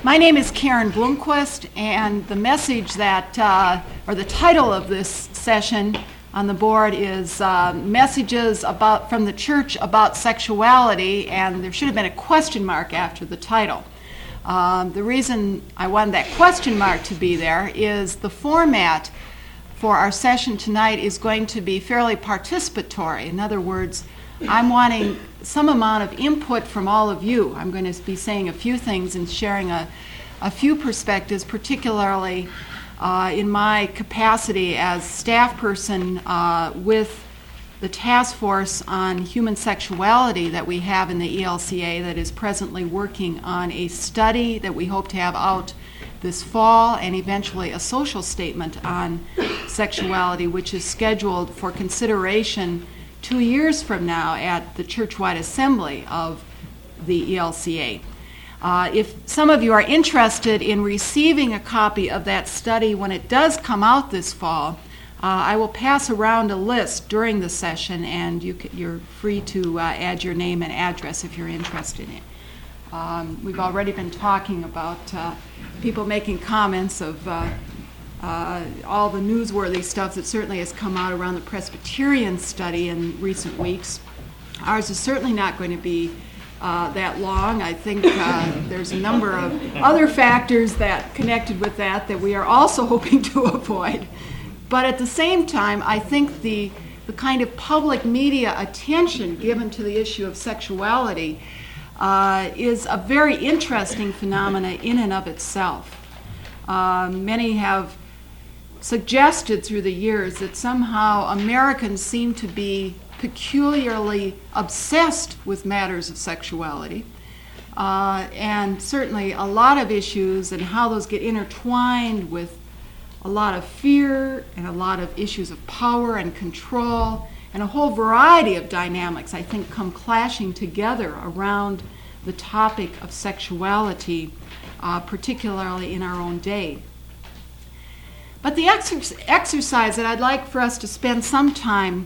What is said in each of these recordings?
My name is Karen Blomquist, and the message that, or the title of this session on the board is Messages from the Church About Sexuality, and there should have been a question mark after the title. The reason I wanted that question mark to be there is the format for our session tonight is going to be fairly participatory. In other words, I'm wanting some amount of input from all of you. I'm going to be saying a few things and sharing a few perspectives, particularly in my capacity as staff person with the task force on human sexuality that we have in the ELCA that is presently working on a study that we hope to have out this fall, and eventually a social statement on sexuality, which is scheduled for consideration 2 years from now at the churchwide assembly of the ELCA. If some of you are interested in receiving a copy of that study when it does come out this fall, I will pass around a list during the session, and you're free to add your name and address if you're interested in it. We've already been talking about people making comments of all the newsworthy stuff that certainly has come out around the Presbyterian study in recent weeks. Ours is certainly not going to be that long. I think there's a number of other factors that connected with that we are also hoping to avoid. But at the same time, I think the kind of public media attention given to the issue of sexuality is a very interesting phenomena in and of itself. Many have suggested through the years that somehow Americans seem to be peculiarly obsessed with matters of sexuality, and certainly a lot of issues and how those get intertwined with a lot of fear and a lot of issues of power and control, and a whole variety of dynamics, I think, come clashing together around the topic of sexuality, particularly in our own day. But the exercise that I'd like for us to spend some time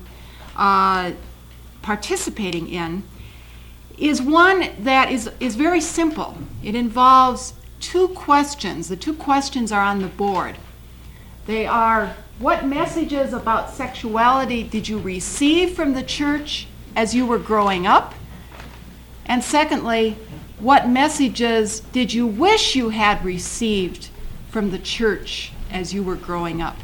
participating in is one that is very simple. It involves two questions. The two questions are on the board. They are, what messages about sexuality did you receive from the church as you were growing up? And secondly, what messages did you wish you had received from the church as you were growing up?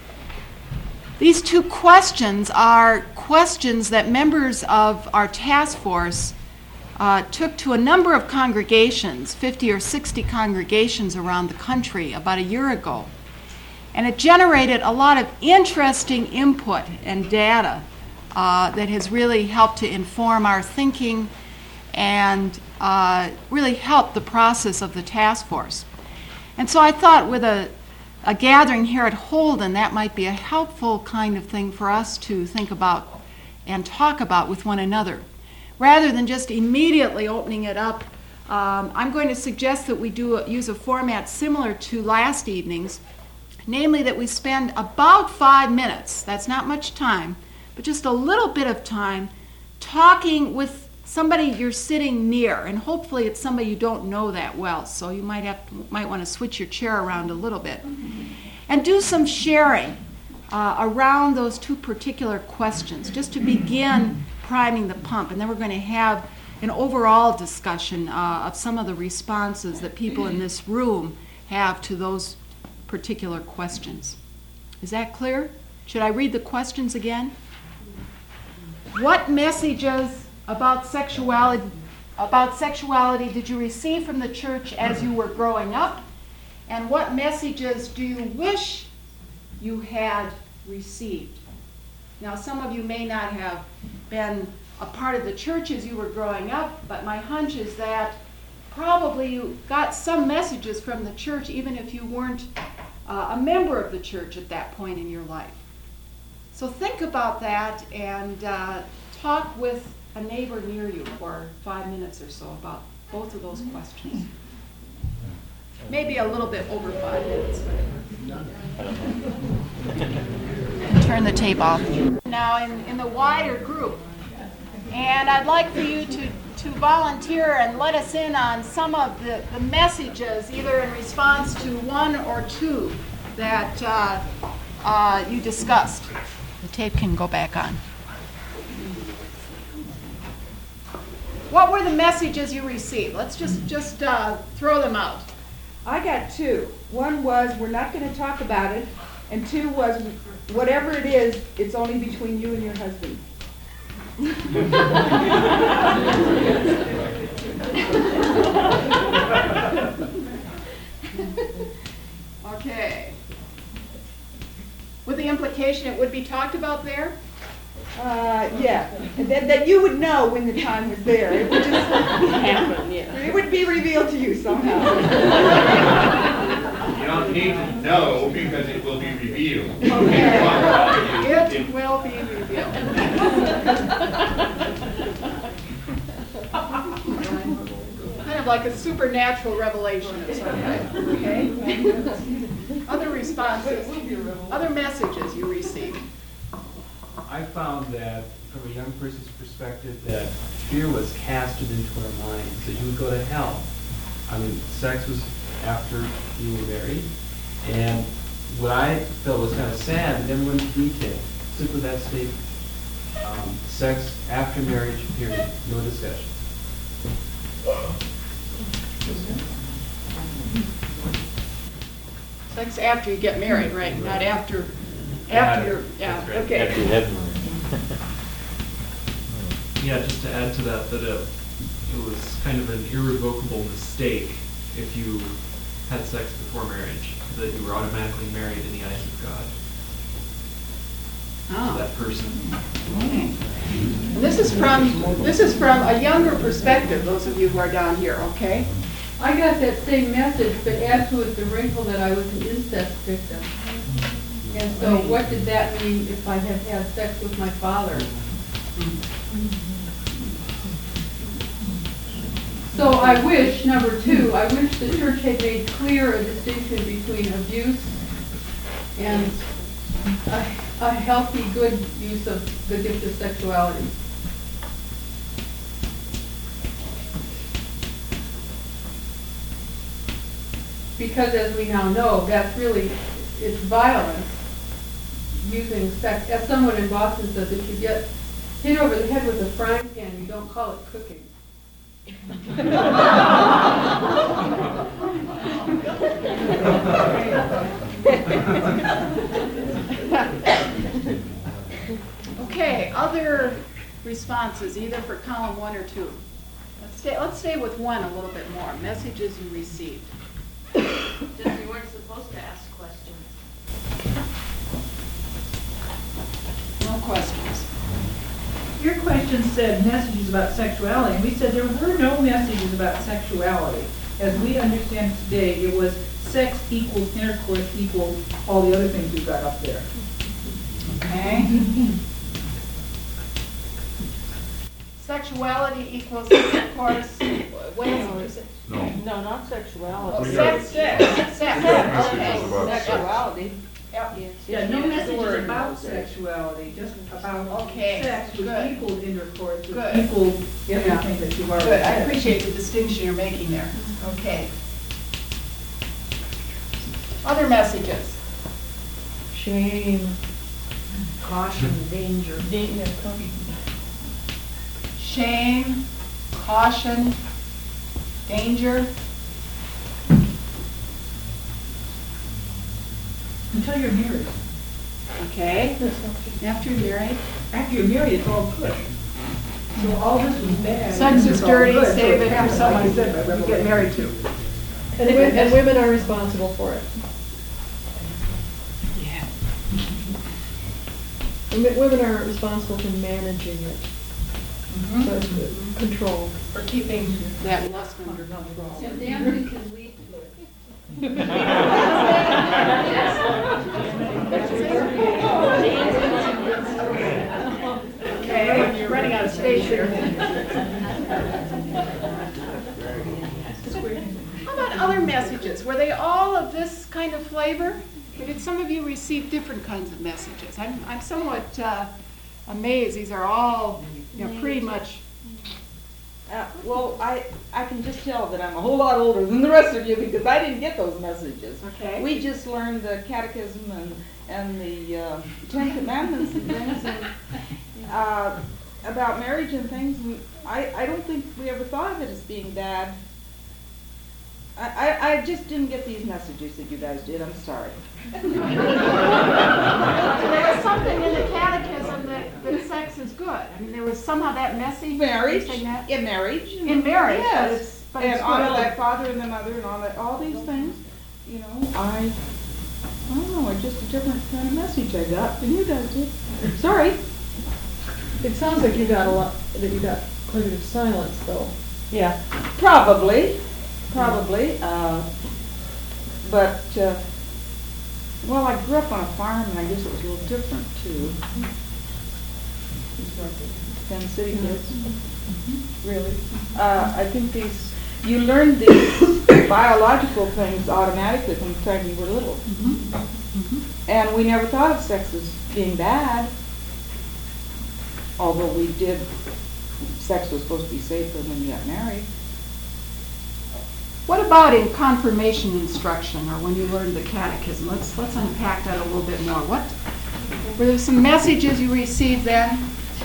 These two questions are questions that members of our task force took to a number of congregations, 50 or 60 congregations around the country about a year ago. And it generated a lot of interesting input and data that has really helped to inform our thinking and really helped the process of the task force. And so I thought with a gathering here at Holden, that might be a helpful kind of thing for us to think about and talk about with one another. Rather than just immediately opening it up, I'm going to suggest that we use a format similar to last evening's, namely that we spend about 5 minutes, that's not much time, but just a little bit of time talking with somebody you're sitting near, and hopefully it's somebody you don't know that well, so you might want to switch your chair around a little bit. And do some sharing around those two particular questions, just to begin priming the pump. And then we're going to have an overall discussion of some of the responses that people in this room have to those particular questions. Is that clear? Should I read the questions again? What messages about sexuality did you receive from the church as you were growing up? And what messages do you wish you had received? Now, some of you may not have been a part of the church as you were growing up, but my hunch is that probably you got some messages from the church even if you weren't a member of the church at that point in your life. So think about that and talk with a neighbor near you for 5 minutes or so about both of those questions. Maybe a little bit over 5 minutes. Turn the tape off. Now in the wider group. And I'd like for you to to volunteer and let us in on some of the messages, either in response to one or two that you discussed? The tape can go back on. What were the messages you received? Let's just throw them out. I got two. One was, we're not going to talk about it, and two was, whatever it is, it's only between you and your husband. Okay. With the implication it would be talked about there? Yeah, and that you would know when the time was there. It would just happen, yeah. It would be revealed to you somehow. You don't need to know because it will be revealed. Okay. It will be revealed. Kind of like a supernatural revelation of some kind. Okay? Other responses, other messages you received. I found that from a young person's perspective that fear was casted into our minds, that you would go to hell. I mean, sex was after you were married, and what I felt was kind of sad, and never went into detail, simply that statement. Sex after marriage, period, no discussion. Sex after you get married, right? Not after you're, yeah, That's right. okay. Yeah, just to add to that, that it was kind of an irrevocable mistake if you had sex before marriage, that you were automatically married in the eyes of God to Oh. that person. Okay. And this is from a younger perspective, those of you who are down here, okay? I got that same message, but add to it the wrinkle that I was an incest victim. And so what did that mean if I had had sex with my father? So I wish, number two, I wish the church had made clear a distinction between abuse and a healthy, good use of the gift of sexuality. Because as we now know, that's really, it's violence, using sex. As someone in Boston says, if you get hit over the head with a frying pan, you don't call it cooking. Okay, other responses, either for column 1 or 2. Let's stay with one a little bit more. Messages you received. Just we weren't supposed to ask questions. No questions. Your question said messages about sexuality, and we said there were no messages about sexuality. As we understand it today, it was sex equals intercourse equals all the other things we've got up there. Okay. Sexuality equals intercourse. What is it? No. No, not sexuality. Oh, sex. Okay. Sexuality. Yep. Yeah, no messages about sexuality, just about Okay, sex, which good. equals intercourse, which Good. equals everything that you've already Good, I said. appreciate the distinction you're making there. Okay. Other messages? Shame, caution, danger. Shame, caution, danger. Until you're married. Okay. After you're married. After you're married, it's all good. So all this was bad. Sex is it's all dirty, good. So save it for happens, someone like you said, by you get revelation. married to. And women are responsible for it. Yeah. Women are responsible for managing it, but control. For keeping that lust under control. And dancing can lead to it. Okay, you're running out of space here. How about other messages? Were they all of this kind of flavor? Or did some of you receive different kinds of messages? I'm somewhat amazed. These are all, pretty much. Well, I can just tell that I'm a whole lot older than the rest of you because I didn't get those messages. Okay. We just learned the catechism and the Ten Commandments and things and about marriage and things. And I don't think we ever thought of it as being bad. I just didn't get these messages that you guys did. I'm sorry. There was something in the catechism that sex is good. I mean, there was somehow that message. Marriage, saying that? in marriage. In marriage, Yes. but And it's honor good. thy father and the mother and all these things. You know, I don't know, it's just a different kind of message I got than you guys did. Sorry. It sounds like you got quite a bit of silence, though. Yeah. Probably. But, well, I grew up on a farm and I guess it was a little different too. Than city kids. Really. I think you learned these biological things automatically from the time you were little. And we never thought of sex as being bad. Although sex was supposed to be safer when you got married. What about in confirmation instruction or when you learned the catechism? Let's unpack that a little bit more. Were there some messages you received then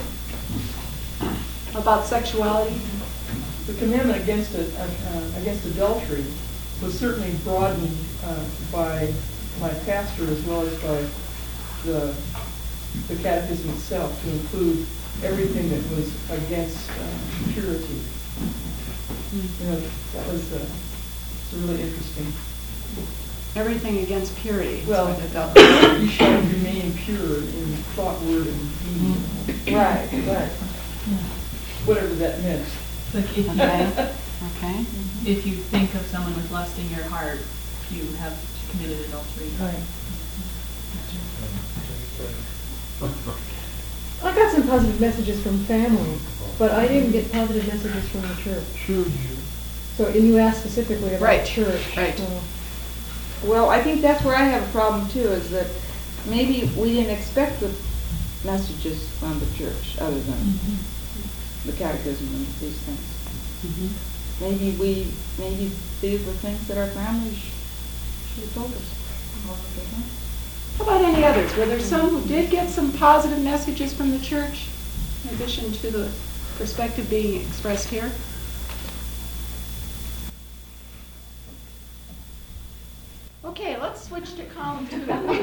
about sexuality? The commandment against adultery was certainly broadened by my pastor as well as by the catechism itself to include everything that was against purity. You know, that was really interesting. Everything against purity. Well, That's what adultery. you shall remain pure in thought, word, and deed. Right. Whatever that meant. Like if you, Okay. if you think of someone with lust in your heart, you have committed adultery. Right. I got some positive messages from family, but I didn't get positive messages from the church. So, and you asked specifically about Right, church. right. So, Well, I think that's where I have a problem too, is that maybe we didn't expect the messages from the church other than the catechism and these things. Maybe these were things that our families should have told us. How about any others? Were there some who did get some positive messages from the church in addition to the perspective being expressed here? Okay, let's switch to column 2.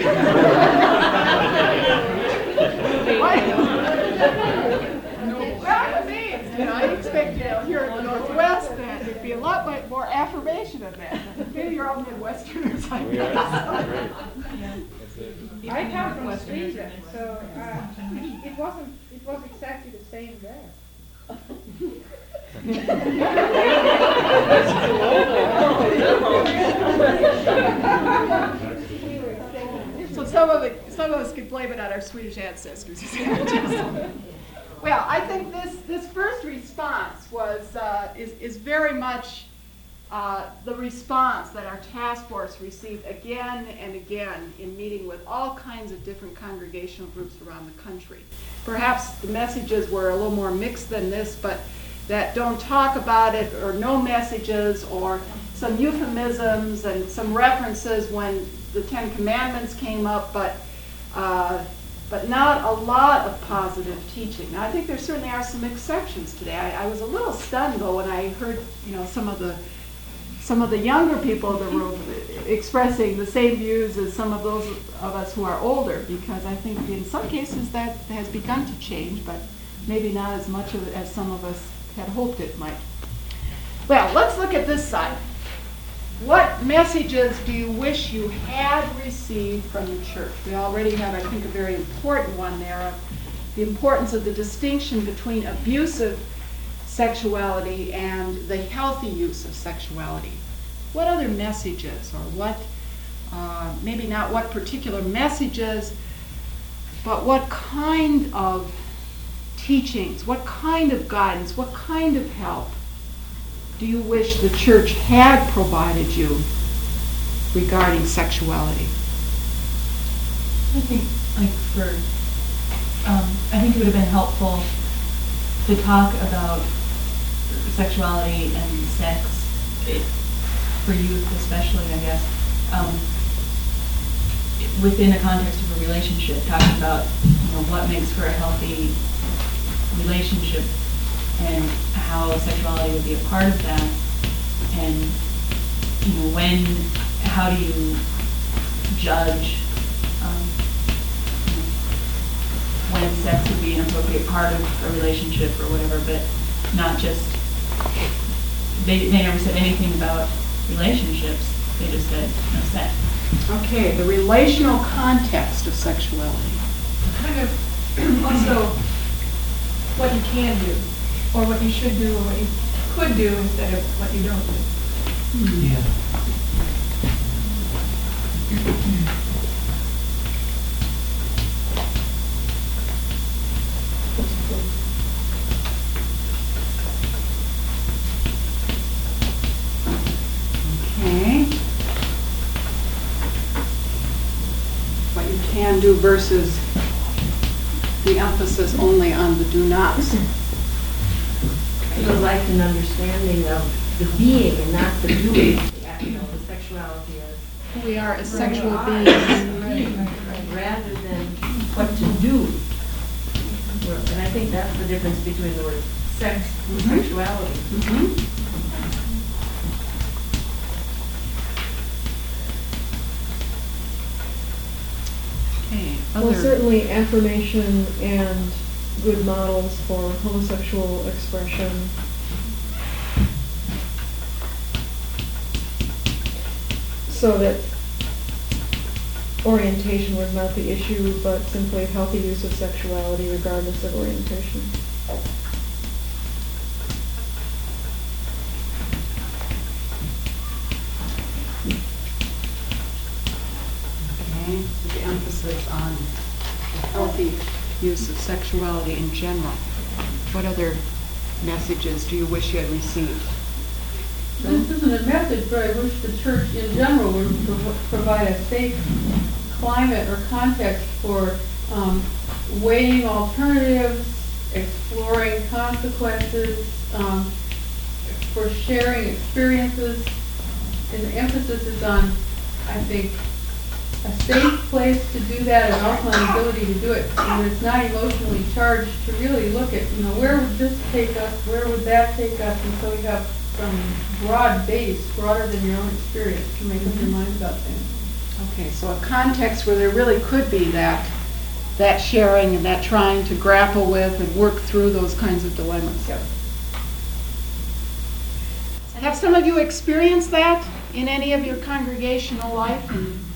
Well, I'm amazed. You know, I expect here in the Northwest that there'd be a lot more affirmation of that. Maybe you're all Midwesterners, I guess. I come from Sweden, so it was exactly the same there. So some of us could blame it on our Swedish ancestors. Well, I think this first response is very much the response that our task force received again and again in meeting with all kinds of different congregational groups around the country. Perhaps the messages were a little more mixed than this, but that don't talk about it, or no messages, or some euphemisms and some references when the Ten Commandments came up, but not a lot of positive teaching. Now, I think there certainly are some exceptions today. I was a little stunned though when I heard, some of the younger people in the room expressing the same views as some of those of us who are older, because I think in some cases that has begun to change, but maybe not as much of it as some of us had hoped it might. Well, let's look at this side. What messages do you wish you had received from the church? We already have, I think, a very important one there of the importance of the distinction between abusive sexuality and the healthy use of sexuality. What other messages, or what, maybe not what particular messages, but what kind of teachings, what kind of guidance, what kind of help do you wish the church had provided you regarding sexuality? I think, I think it would have been helpful to talk about sexuality and sex, for youth especially, I guess, within a context of a relationship, talking about, what makes for a healthy relationship and how sexuality would be a part of that, and how do you judge when sex would be an appropriate part of a relationship or whatever, but not just, they never said anything about relationships, they just said no sex. Okay, the relational context of sexuality. Kind of also what you can do, or what you should do, or what you could do instead of what you don't do. Yeah. Okay. What you can do versus the emphasis only on the do-nots. I would like an understanding of the being and not the doing, the sexuality as Who we are as sexual being, rather than what to do. And I think that's the difference between the word sex and sexuality. Okay, Well, other, certainly affirmation and good models for homosexual expression. So that orientation was not the issue, but simply healthy use of sexuality regardless of orientation. okay, with the emphasis on the healthy use of sexuality in general. What other messages do you wish you had received? This isn't a message, but I wish the church in general would provide a safe climate or context for weighing alternatives, exploring consequences, for sharing experiences. And the emphasis is on, I think, a safe place to do that and also an ability to do it when it's not emotionally charged, to really look at, where would this take us, where would that take us, and so you have some broad base, broader than your own experience, to make up your mind about things. Okay, so a context where there really could be that sharing and that trying to grapple with and work through those kinds of dilemmas. Yep. Have some of you experienced that in any of your congregational life?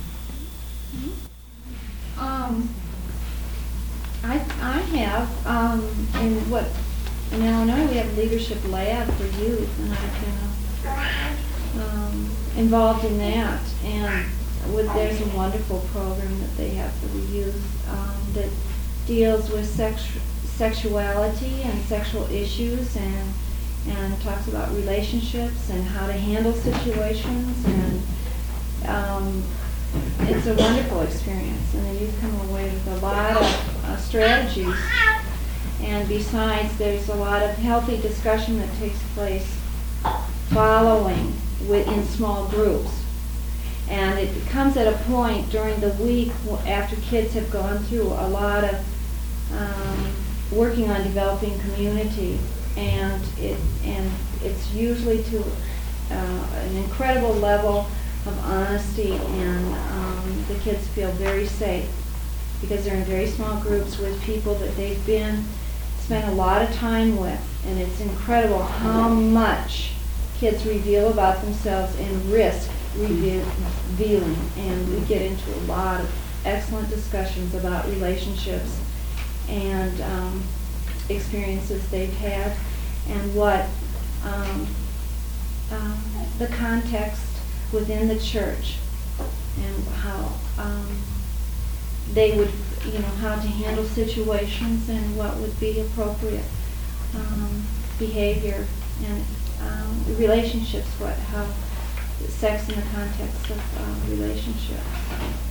I have, in Illinois, we have a leadership lab for youth, and I've been involved in that. And there's a wonderful program that they have for the youth that deals with sexuality and sexual issues, and talks about relationships and how to handle situations, and it's a wonderful experience, and the youth come away with a lot of strategies. And besides, there's a lot of healthy discussion that takes place following in small groups. And it comes at a point during the week after kids have gone through a lot of working on developing community, and it's usually to an incredible level of honesty, and the kids feel very safe because they're in very small groups with people that they've spent a lot of time with, and it's incredible how much kids reveal about themselves and risk revealing, and we get into a lot of excellent discussions about relationships and experiences they've had, and what the context within the church, and how they would, how to handle situations and what would be appropriate behavior, and relationships, how sex in the context of relationships.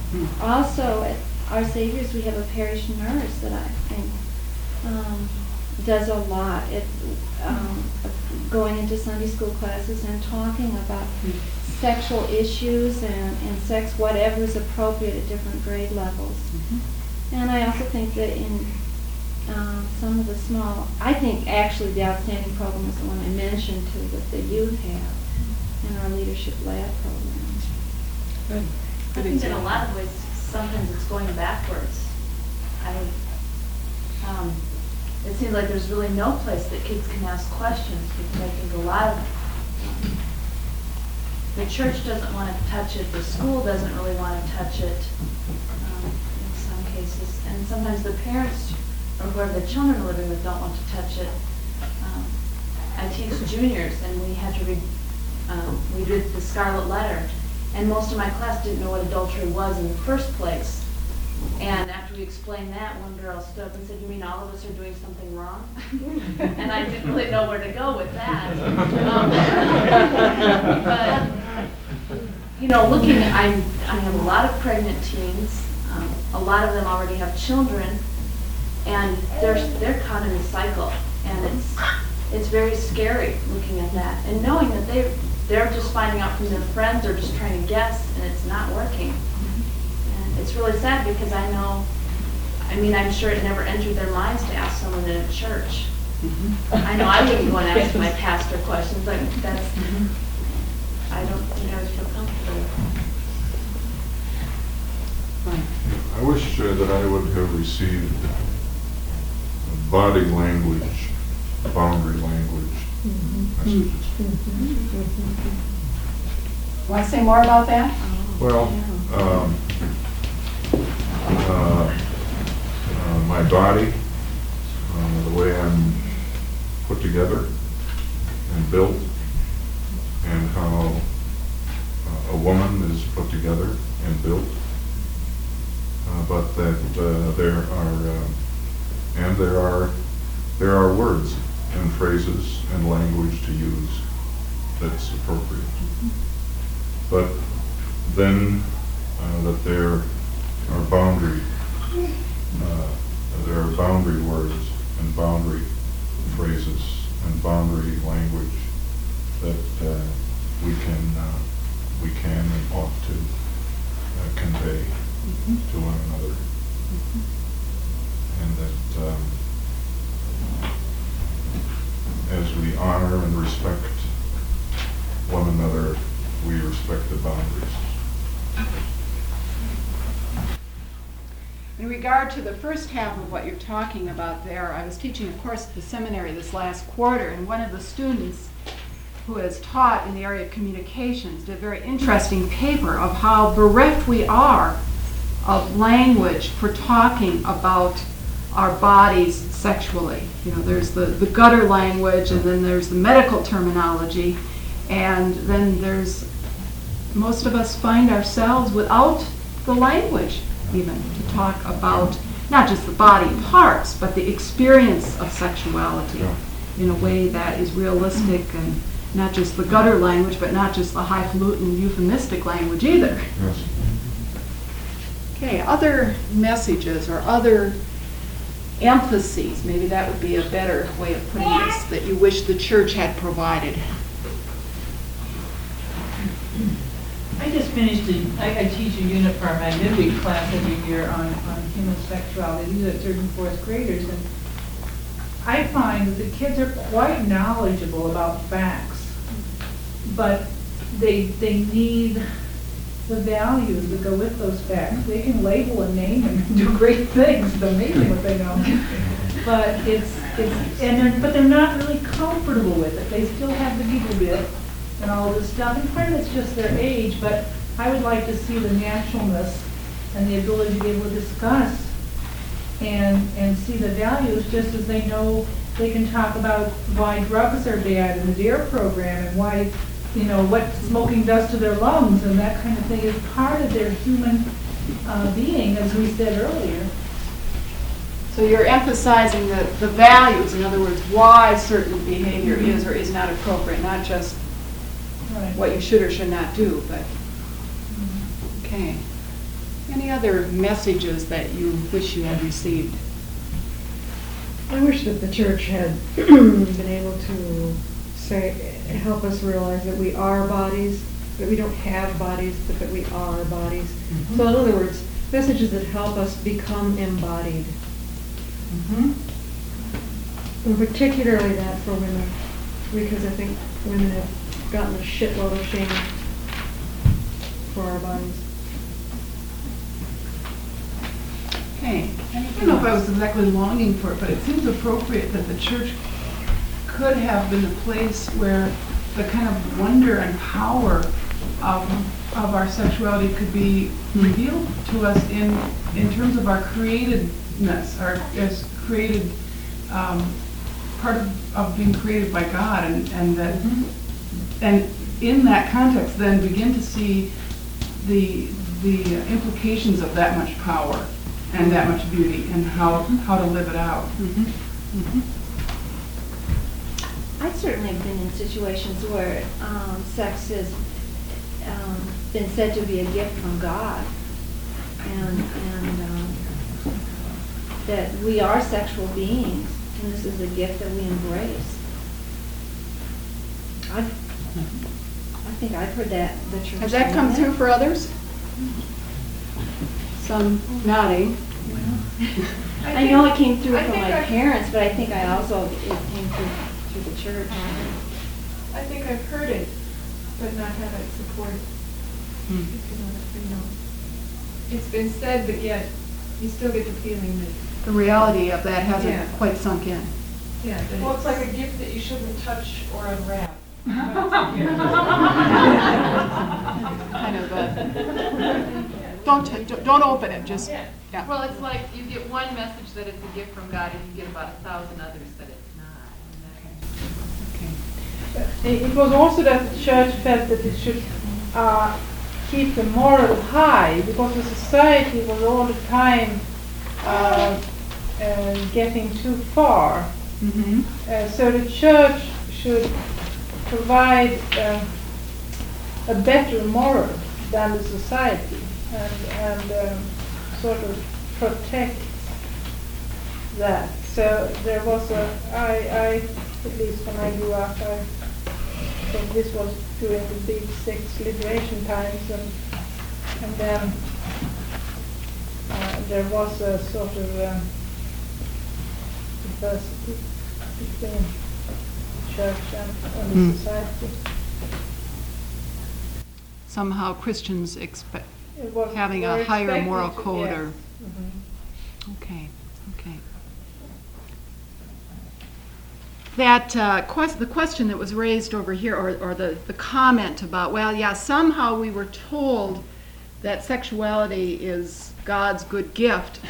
Also, at Our Savior's, we have a parish nurse that I think does a lot. Going into Sunday school classes and talking about sexual issues and sex, whatever is appropriate at different grade levels. And I also think that in some of the I think actually the outstanding program is the one I mentioned too, that the youth have in our Leadership Lab program. I think in a lot of ways, sometimes it's going backwards. It seems like there's really no place that kids can ask questions, because I think a lot of the church doesn't want to touch it, the school doesn't really want to touch it in some cases, and sometimes the parents or whoever the children are living with don't want to touch it. I teach juniors, and we had to read, we did the Scarlet Letter, and most of my class didn't know what adultery was in the first place. And after we explained that, one girl stood up and said, "You mean all of us are doing something wrong?" And I didn't really know where to go with that. But, you know, I have a lot of pregnant teens. A lot of them already have children, and they're caught in a cycle. And it's very scary looking at that and knowing that they're just finding out from their friends or just trying to guess, and it's not working. It's really sad because I'm sure it never entered their minds to ask someone in a church. I know I wouldn't go and ask my pastor questions, but I don't think I would feel comfortable. I wish that I would have received body language, boundary language messages. Want to say more about that? Well, my body, the way I'm put together and built, and how a woman is put together and built, but that there are words and phrases and language to use that's appropriate. But then that there are boundary words and boundary phrases and boundary language that we can and ought to convey to one another, and that as we honor and respect one another, we respect the boundaries. In regard to the first half of what you're talking about there, I was teaching a course at the seminary this last quarter, and one of the students who has taught in the area of communications did a very interesting paper of how bereft we are of language for talking about our bodies sexually. You know, there's the gutter language, and then there's the medical terminology, and then most of us find ourselves without the language even to talk about not just the body parts, but the experience of sexuality in a way that is realistic, and not just the gutter language, but not just the highfalutin euphemistic language either. Yes. Okay, other messages or other emphases, maybe that would be a better way of putting this, that you wish the church had provided. I just finished, I teach a unit for my midweek class every year on human sexuality. These are third and fourth graders, and I find that the kids are quite knowledgeable about facts, but they need the values that go with those facts. They can label and name and do great things. It's amazing what they know. But but they're not really comfortable with it. They still have the giggle bit and all this stuff. And part of it's just their age, but I would like to see the naturalness and the ability to be able to discuss and see the values, just as they know they can talk about why drugs are bad in the DARE program, and why, what smoking does to their lungs, and that kind of thing is part of their human being, as we said earlier. So you're emphasizing the values, in other words, why certain behavior is or is not appropriate, not just what you should or should not do, but okay. Any other messages that you wish you had received? I wish that the church had been able to help us realize that we are bodies, that we don't have bodies, but that we are bodies. Mm-hmm. So in other words, messages that help us become embodied. Mm-hmm. And particularly that for women, because I think women have gotten a shitload of shame for our bodies. Okay. I don't know if I was exactly longing for it, but it seems appropriate that the church could have been a place where the kind of wonder and power of our sexuality could be revealed to us in terms of our createdness, our as created part of being created by God, and that and in that context then begin to see the implications of that much power and that much beauty and how to live it out. I certainly have been in situations where sex has been said to be a gift from God, and that we are sexual beings, and this is a gift that we embrace. I think I've heard that the church. Has that come through for others? Some nodding. I know it came through from my parents, but I think it came through the church. I think I've heard it, but not had it supported. If you know, it's been said, but yet you still get the feeling that The reality of that hasn't Yeah. quite sunk in. yeah. That Well, it's like a gift that you shouldn't touch or unwrap. Kind of don't open it, just, yeah. Well, it's like you get one message that it's a gift from God, and you get about 1,000 others that it's not. It was also that the church felt that it should keep the moral high, because the society was all the time getting too far. So the church should provide a better moral than the society, and sort of protect that. So there was I at least when I grew up, I think this was during the big sex liberation times, and then there was a sort of diversity between the church and the society. Somehow Christians expect It was having were a higher expected moral to- code, yes. or okay. That the question that was raised over here, or the comment about, well, yeah, somehow we were told that sexuality is God's good gift,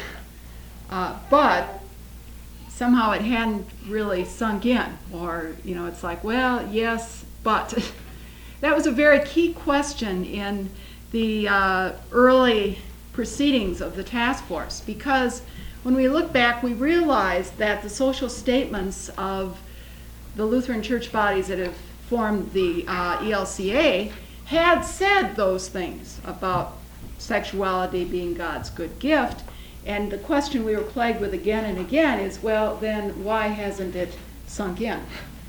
but somehow it hadn't really sunk in, or it's like, well, yes, but that was a very key question in the early proceedings of the task force, because when we look back, we realized that the social statements of the Lutheran church bodies that have formed the ELCA had said those things about sexuality being God's good gift, and the question we were plagued with again and again is, well, then why hasn't it sunk in?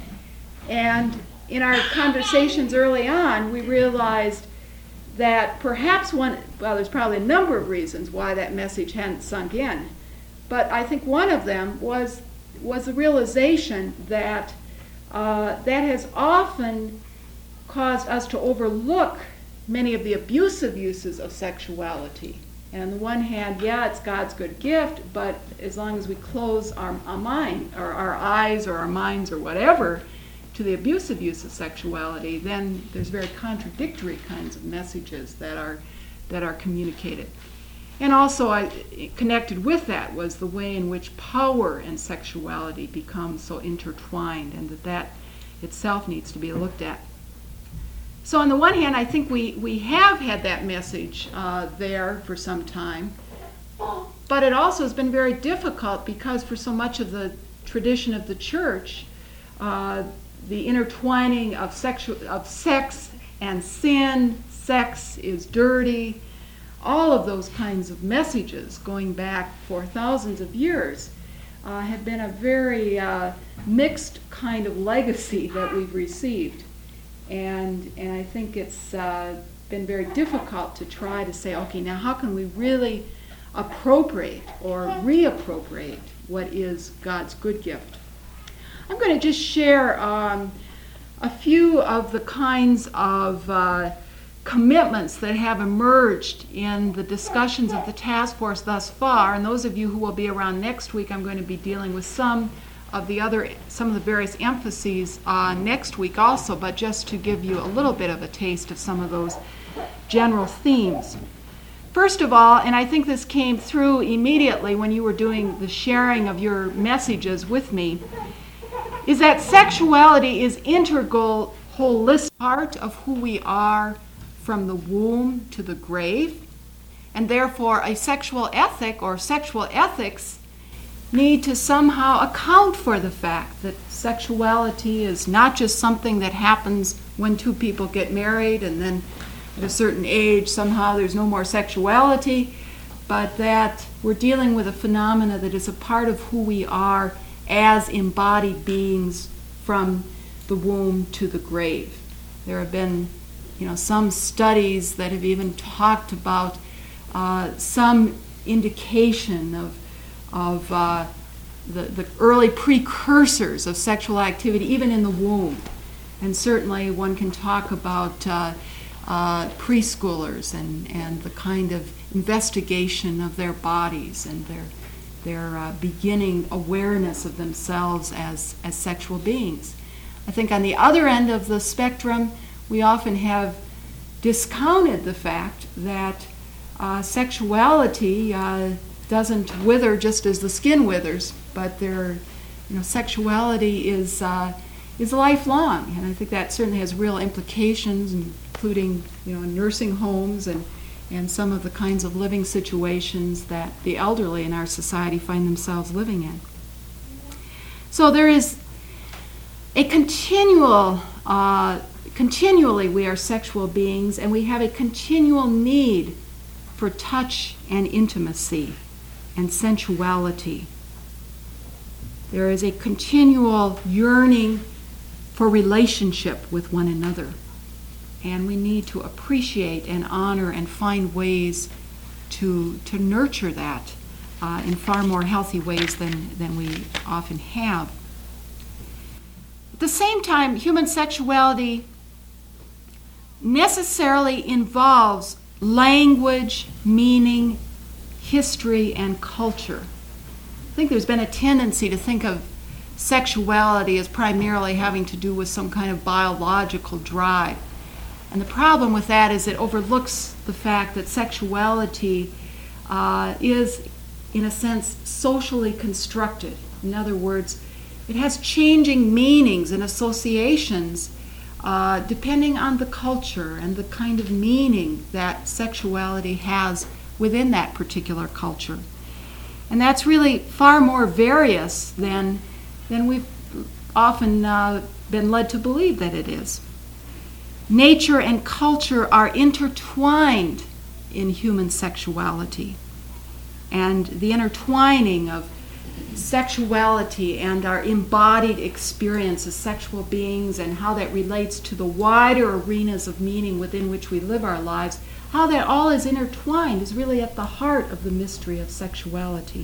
And in our conversations early on, we realized that perhaps there's probably a number of reasons why that message hadn't sunk in, but I think one of them was the realization that that has often caused us to overlook many of the abusive uses of sexuality. And on the one hand, yeah, it's God's good gift, but as long as we close our mind, or our eyes, or our minds, or whatever, to the abusive use of sexuality, then there's very contradictory kinds of messages that are communicated. And also, connected with that was the way in which power and sexuality become so intertwined, and that itself needs to be looked at. So on the one hand, I think we have had that message there for some time, but it also has been very difficult because for so much of the tradition of the church, the intertwining of sex and sin, sex is dirty, all of those kinds of messages going back for thousands of years have been a very mixed kind of legacy that we've received. And I think it's been very difficult to try to say, okay, now how can we really appropriate or reappropriate what is God's good gift? I'm going to just share a few of the kinds of commitments that have emerged in the discussions of the task force thus far. And those of you who will be around next week, I'm going to be dealing with some of the various emphases next week also, but just to give you a little bit of a taste of some of those general themes. First of all, and I think this came through immediately when you were doing the sharing of your messages with me, is that sexuality is integral, holistic part of who we are from the womb to the grave, and therefore a sexual ethic or sexual ethics need to somehow account for the fact that sexuality is not just something that happens when two people get married and then at a certain age somehow there's no more sexuality, but that we're dealing with a phenomena that is a part of who we are as embodied beings from the womb to the grave. There have been, some studies that have even talked about some indication of the early precursors of sexual activity, even in the womb. And certainly one can talk about preschoolers and the kind of investigation of their bodies and their beginning awareness of themselves as sexual beings. I think on the other end of the spectrum, we often have discounted the fact that sexuality doesn't wither just as the skin withers, but sexuality is lifelong, and I think that certainly has real implications, including nursing homes and some of the kinds of living situations that the elderly in our society find themselves living in. So there is a continually we are sexual beings, and we have a continual need for touch and intimacy and sensuality. There is a continual yearning for relationship with one another, and we need to appreciate and honor and find ways to nurture that in far more healthy ways than we often have. At the same time, human sexuality necessarily involves language, meaning, history, and culture. I think there's been a tendency to think of sexuality as primarily having to do with some kind of biological drive. And the problem with that is it overlooks the fact that sexuality is, in a sense, socially constructed. In other words, it has changing meanings and associations depending on the culture and the kind of meaning that sexuality has within that particular culture. And that's really far more various than we've often been led to believe that it is. Nature and culture are intertwined in human sexuality. And the intertwining of sexuality and our embodied experience as sexual beings and how that relates to the wider arenas of meaning within which we live our lives, how that all is intertwined is really at the heart of the mystery of sexuality.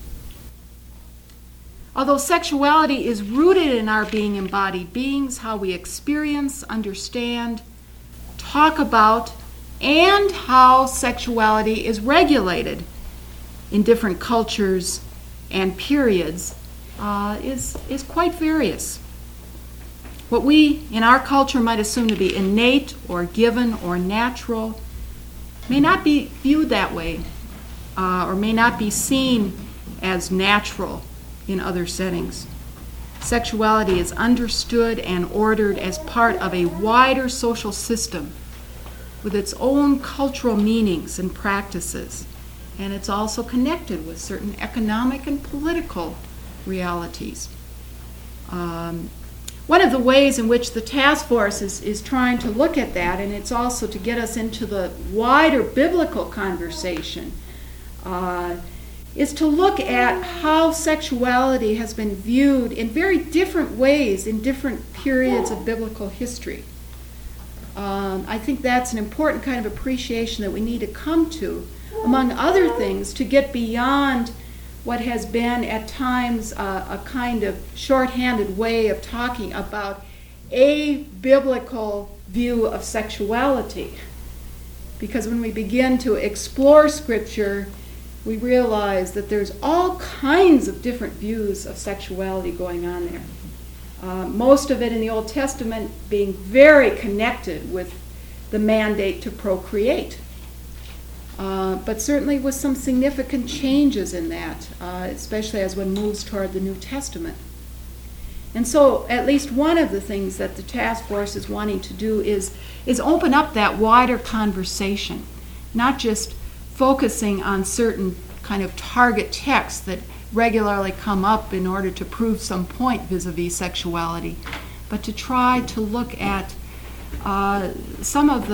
Although sexuality is rooted in our being embodied beings, how we experience, understand, talk about, and how sexuality is regulated in different cultures and periods is quite various. What we in our culture might assume to be innate or given or natural may not be viewed that way or may not be seen as natural in other settings. Sexuality is understood and ordered as part of a wider social system with its own cultural meanings and practices, and it's also connected with certain economic and political realities. One of the ways in which the task force is trying to look at that, and it's also to get us into the wider biblical conversation, is to look at how sexuality has been viewed in very different ways in different periods of biblical history. I think that's an important kind of appreciation that we need to come to, among other things, to get beyond what has been at times a kind of shorthanded way of talking about a biblical view of sexuality. Because when we begin to explore Scripture, we realize that there's all kinds of different views of sexuality going on there. Most of it in the Old Testament being very connected with the mandate to procreate. But certainly with some significant changes in that, especially as one moves toward the New Testament. And so at least one of the things that the task force is wanting to do is open up that wider conversation, not just focusing on certain kind of target texts that regularly come up in order to prove some point vis-a-vis sexuality, but to try to look at some of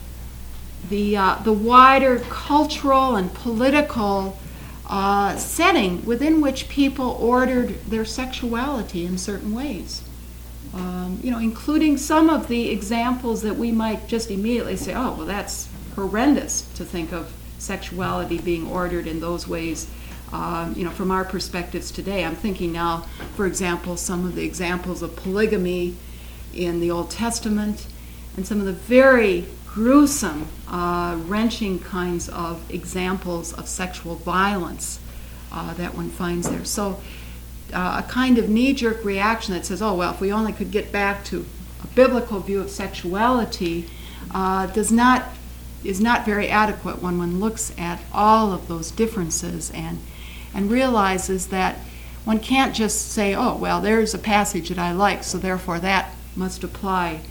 the wider cultural and political setting within which people ordered their sexuality in certain ways. Including some of the examples that we might just immediately say, oh, well, that's horrendous to think of sexuality being ordered in those ways, from our perspectives today. I'm thinking now, for example, some of the examples of polygamy in the Old Testament and some of the very gruesome, wrenching kinds of examples of sexual violence that one finds there. So a kind of knee-jerk reaction that says, oh, well, if we only could get back to a biblical view of sexuality is not very adequate when one looks at all of those differences and realizes that one can't just say, oh, well, there's a passage that I like, so therefore that must apply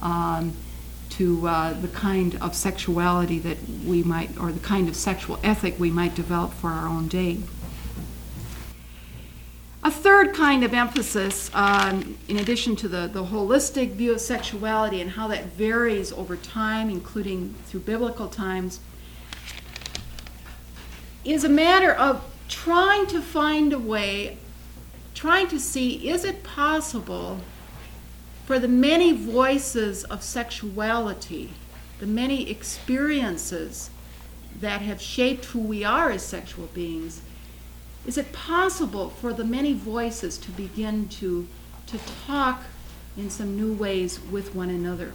to the kind of sexuality that we might, or the kind of sexual ethic we might develop for our own day. A third kind of emphasis, in addition to the holistic view of sexuality and how that varies over time, including through biblical times, is a matter of trying to find a way, trying to see, is it possible for the many voices of sexuality, the many experiences that have shaped who we are as sexual beings, is it possible for the many voices to begin to talk in some new ways with one another?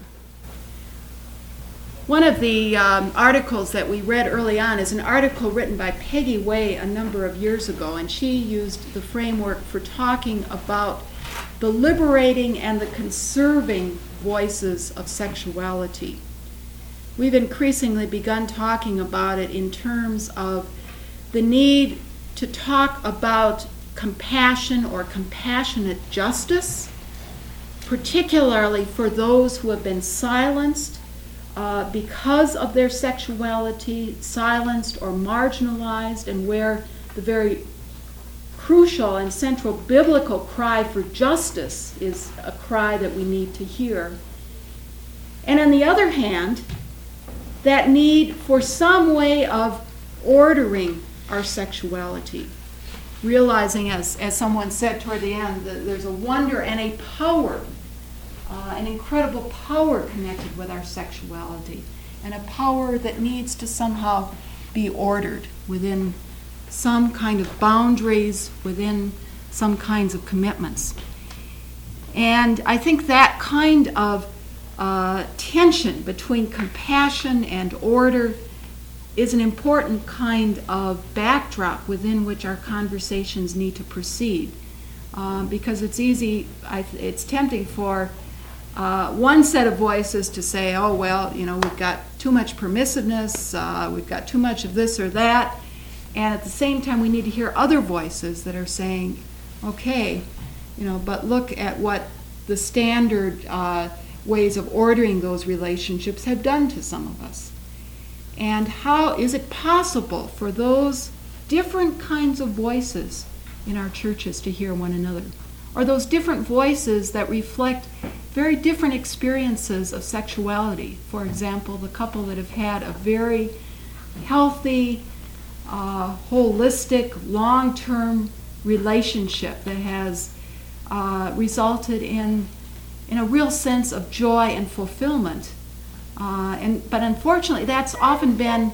One of the articles that we read early on is an article written by Peggy Way a number of years ago, and she used the framework for talking about the liberating and the conserving voices of sexuality. We've increasingly begun talking about it in terms of the need to talk about compassion or compassionate justice, particularly for those who have been silenced because of their sexuality, silenced or marginalized, and where the very crucial and central biblical cry for justice is a cry that we need to hear. And on the other hand, that need for some way of ordering our sexuality, realizing, as someone said toward the end, that there's a wonder and a power, an incredible power connected with our sexuality, and a power that needs to somehow be ordered within some kind of boundaries, within some kinds of commitments. And I think that kind of tension between compassion and order is an important kind of backdrop within which our conversations need to proceed. Because it's tempting for one set of voices to say, oh, well, we've got too much permissiveness, we've got too much of this or that, and at the same time we need to hear other voices that are saying, okay, but look at what the standard ways of ordering those relationships have done to some of us. And how is it possible for those different kinds of voices in our churches to hear one another? Or those different voices that reflect very different experiences of sexuality. For example, the couple that have had a very healthy, holistic, long-term relationship that has resulted in a real sense of joy and fulfillment. But unfortunately, that's often been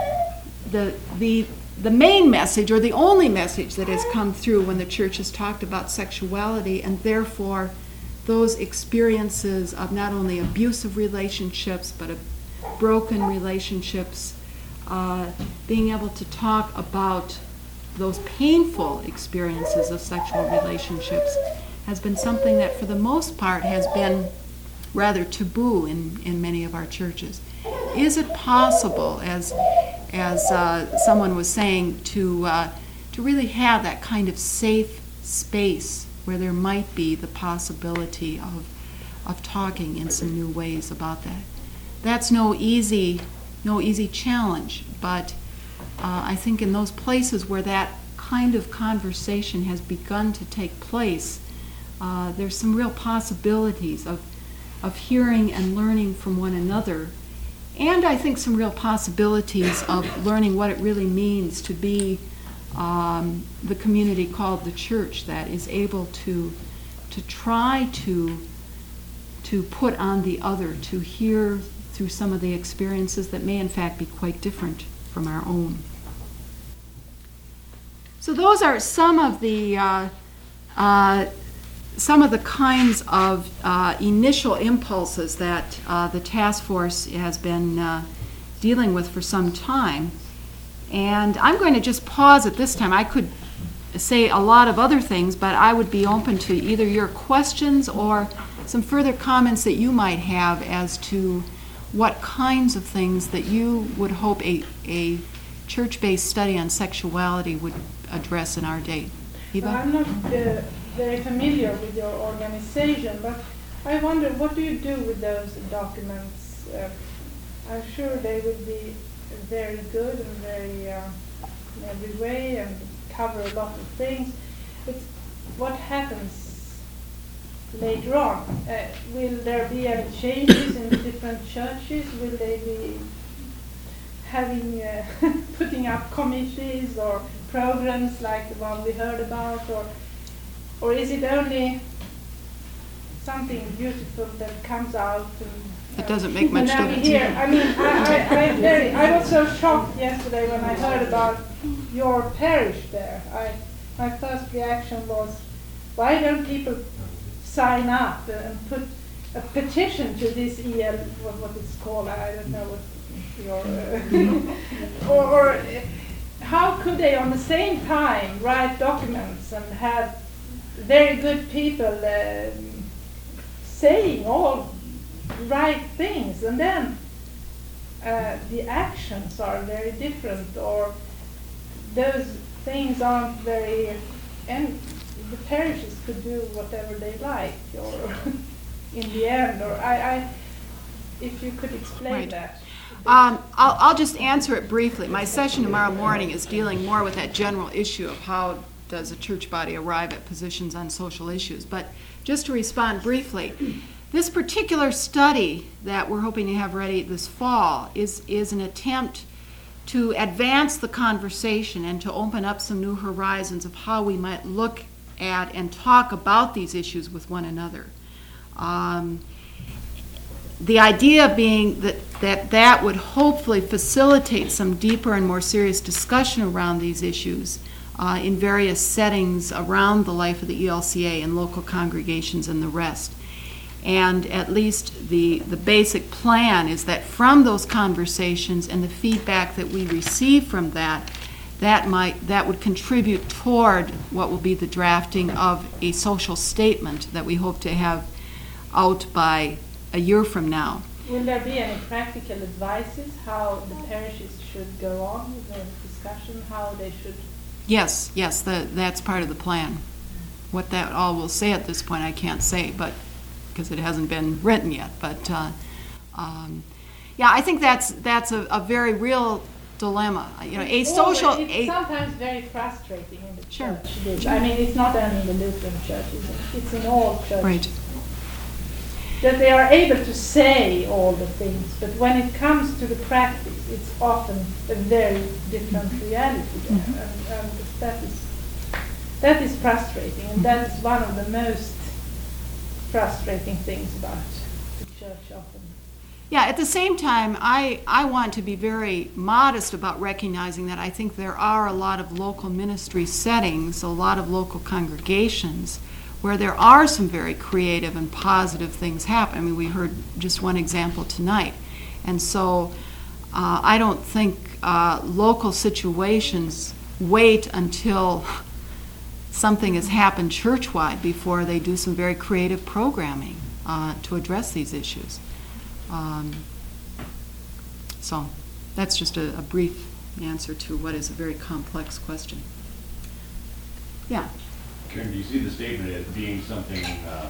the main message, or the only message that has come through when the church has talked about sexuality, and therefore those experiences of not only abusive relationships but of broken relationships, being able to talk about those painful experiences of sexual relationships has been something that for the most part has been rather taboo in many of our churches. Is it possible, as someone was saying, to really have that kind of safe space where there might be the possibility of talking in some new ways about that? That's no easy challenge, but I think in those places where that kind of conversation has begun to take place, there's some real possibilities of hearing and learning from one another, and I think some real possibilities of learning what it really means to be the community called the church that is able to try to put on the other, to hear through some of the experiences that may in fact be quite different from our own. So those are some of the kinds of initial impulses that the task force has been dealing with for some time. And I'm going to just pause at this time. I could say a lot of other things, but I would be open to either your questions or some further comments that you might have as to what kinds of things that you would hope a church-based study on sexuality would address in our day. Eva? I'm not very familiar with your organization, but I wonder, what do you do with those documents? I'm sure they would be very good and very in every way and cover a lot of things. But what happens later on? Will there be any changes in the different churches? Will they be having putting up committees or programs like the one we heard about, or is it only something beautiful that comes out? It doesn't make much difference. I mean, I was so shocked yesterday when I heard about your parish there. My first reaction was, why don't people sign up and put a petition to this EL, what it's called, I don't know what your, or how could they on the same time write documents and have very good people saying all right things, and then the actions are very different, or those things aren't very, and the parishes could do whatever they like, or in the end, or if you could explain Right. that. I'll just answer it briefly. My session tomorrow morning is dealing more with that general issue of how does a church body arrive at positions on social issues. But just to respond briefly, this particular study that we're hoping to have ready this fall is an attempt to advance the conversation and to open up some new horizons of how we might look at and talk about these issues with one another. The idea being that would hopefully facilitate some deeper and more serious discussion around these issues in various settings around the life of the ELCA and local congregations and the rest. And at least the basic plan is that from those conversations and the feedback that we receive from that would contribute toward what will be the drafting of a social statement that we hope to have out by a year from now. Will there be any practical advices how the parishes should go on with the discussion, how they should? Yes, that's part of the plan. What that all will say at this point, I can't say, but because it hasn't been written yet. But yeah, I think that's a very real dilemma. You know, It's sometimes very frustrating in the Sure. church. I mean, it's not only in the Lutheran churches; it's in all churches. Right. that they are able to say all the things, but when it comes to the practice, it's often a very different reality there, and that is frustrating, and that is one of the most frustrating things about the church often. Yeah, at the same time, I want to be very modest about recognizing that I think there are a lot of local ministry settings, a lot of local congregations, where there are some very creative and positive things happen. I mean, we heard just one example tonight. And so I don't think local situations wait until something has happened church-wide before they do some very creative programming to address these issues. So that's just a brief answer to what is a very complex question. Yeah. Karen, do you see the statement as being something,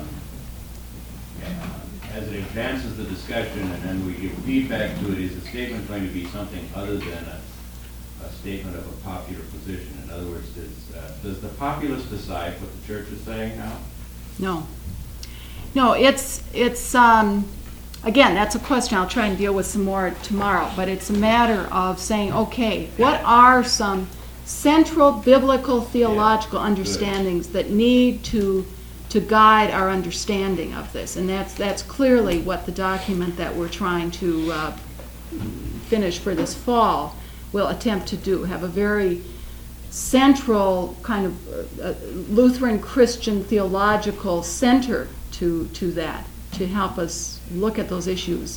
as it advances the discussion and then we give feedback to it, is the statement going to be something other than a statement of a popular position? In other words, does the populace decide what the church is saying now? No. No, it's again, that's a question I'll try and deal with some more tomorrow, but it's a matter of saying, okay, what are some central biblical theological understandings that need to guide our understanding of this? And that's clearly what the document that we're trying to finish for this fall will attempt to do, have a very central kind of Lutheran Christian theological center to that, to help us look at those issues.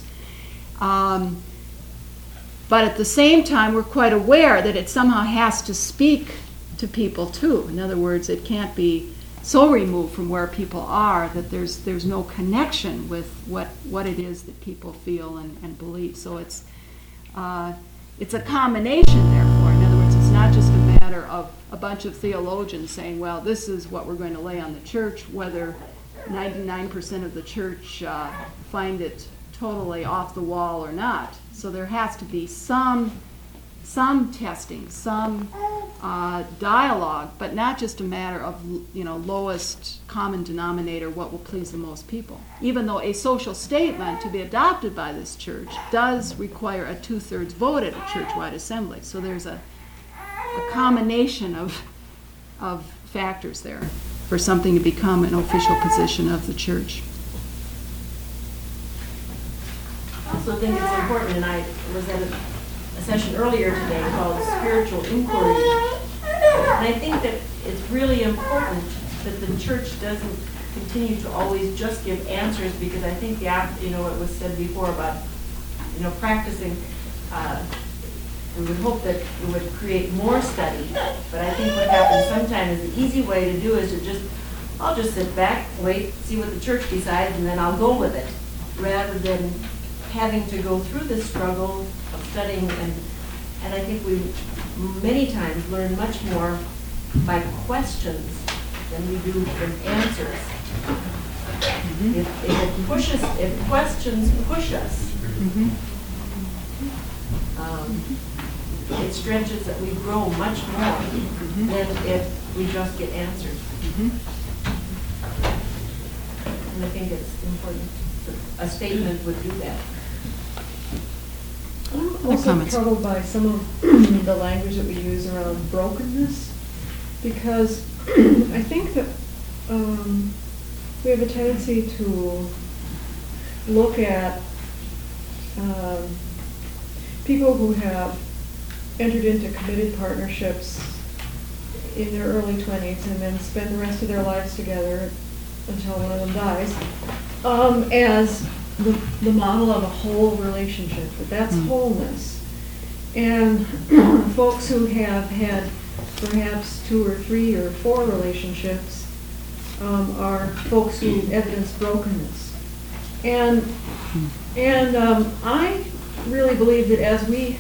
But at the same time, we're quite aware that it somehow has to speak to people too. In other words, it can't be so removed from where people are that there's no connection with what it is that people feel and believe. So it's a combination, therefore. In other words, it's not just a matter of a bunch of theologians saying, well, this is what we're going to lay on the church, whether 99% of the church find it totally off the wall or not. So there has to be some testing, some dialogue, but not just a matter of, lowest common denominator, what will please the most people. Even though a social statement to be adopted by this church does require a 2/3 vote at a church-wide assembly. So there's a combination of factors there for something to become an official position of the church. I also think it's important, and I was at a session earlier today called Spiritual Inquiry, and I think that it's really important that the church doesn't continue to always just give answers, because I think it was said before about, practicing, we would hope that it would create more study, but I think what happens sometimes is the easy way to do is I'll just sit back, wait, see what the church decides, and then I'll go with it, rather than having to go through this struggle of studying, and I think we many times learn much more by questions than we do with answers. If questions push us, it stretches that we grow much more than if we just get answers. And I think it's important. A statement would do that. I'm also troubled by some of the language that we use around brokenness, because I think that we have a tendency to look at people who have entered into committed partnerships in their early 20s and then spend the rest of their lives together until one of them dies, as the model of a whole relationship, that's wholeness. And folks who have had perhaps 2 or 3 or 4 relationships are folks who evidence brokenness. And I really believe that as we,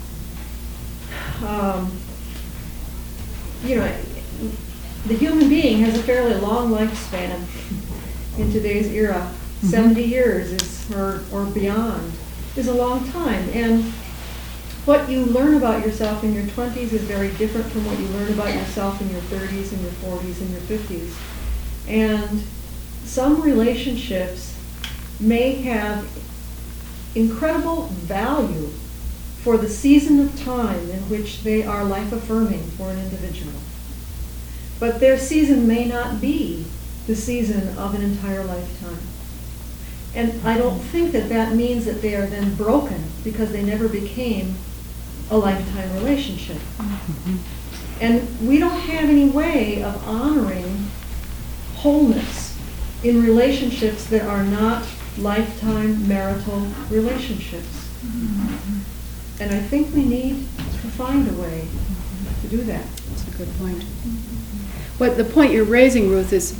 the human being has a fairly long lifespan in today's era. 70 years or beyond is a long time. And what you learn about yourself in your 20s is very different from what you learn about yourself in your 30s and your 40s and your 50s. And some relationships may have incredible value for the season of time in which they are life-affirming for an individual. But their season may not be the season of an entire lifetime. And I don't think that that means that they are then broken because they never became a lifetime relationship. And we don't have any way of honoring wholeness in relationships that are not lifetime marital relationships. And I think we need to find a way to do that. That's a good point. But the point you're raising, Ruth, is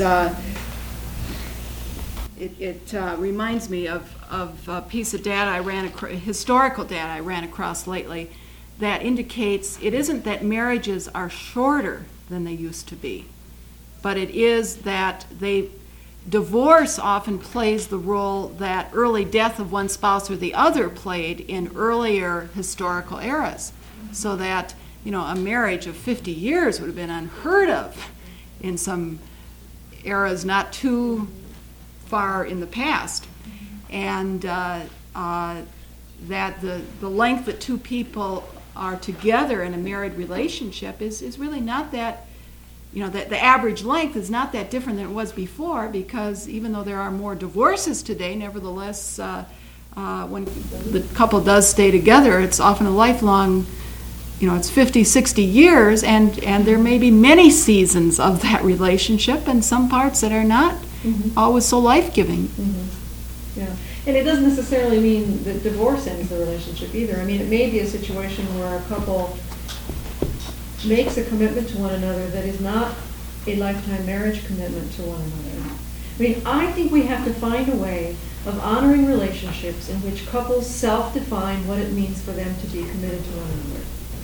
it reminds me of a piece of data historical data I ran across lately that indicates it isn't that marriages are shorter than they used to be, but it is that divorce often plays the role that early death of one spouse or the other played in earlier historical eras, so that a marriage of 50 years would have been unheard of in some eras not too far in the past, and that the length that two people are together in a married relationship is really not that, that the average length is not that different than it was before, because even though there are more divorces today, nevertheless, when the couple does stay together, it's often a lifelong, it's 50, 60 years, and there may be many seasons of that relationship and some parts that are not always so life-giving. Yeah, and it doesn't necessarily mean that divorce ends the relationship either. I mean, it may be a situation where a couple makes a commitment to one another that is not a lifetime marriage commitment to one another. I mean, I think we have to find a way of honoring relationships in which couples self-define what it means for them to be committed to one another.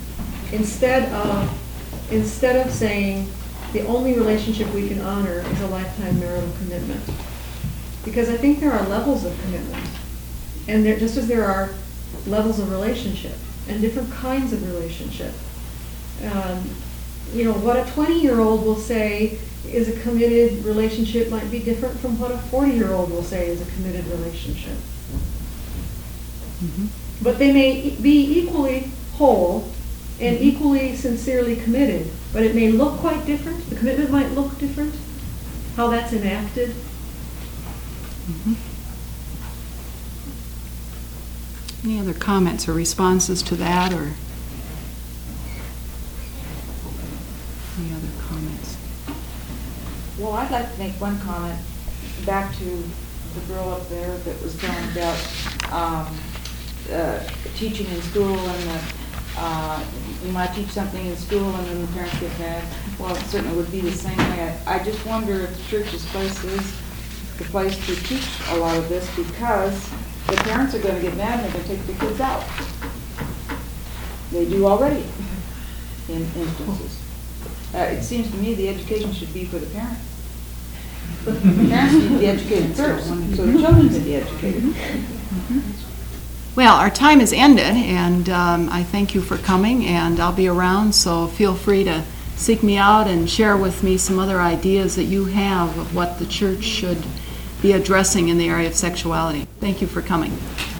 Instead of saying the only relationship we can honor is a lifetime marital commitment. Because I think there are levels of commitment. And just as there are levels of relationship and different kinds of relationship. What a 20-year-old will say is a committed relationship might be different from what a 40-year-old will say is a committed relationship. But they may be equally whole and equally sincerely committed, but it may look quite different. The commitment might look different, how that's enacted. Any other comments or responses to that, or any other comments? Well, I'd like to make one comment back to the girl up there that was talking about teaching in school, and you might teach something in school and then the parents get mad. Well, it certainly would be the same way. I just wonder if the church's place is the place to teach a lot of this, because the parents are going to get mad and they're going to take the kids out. They do already in instances. It seems to me the education should be for the parents. The parents need to be educated first, so the children can be educated. Well, our time has ended, and I thank you for coming, and I'll be around, so feel free to seek me out and share with me some other ideas that you have of what the church should be addressing in the area of sexuality. Thank you for coming.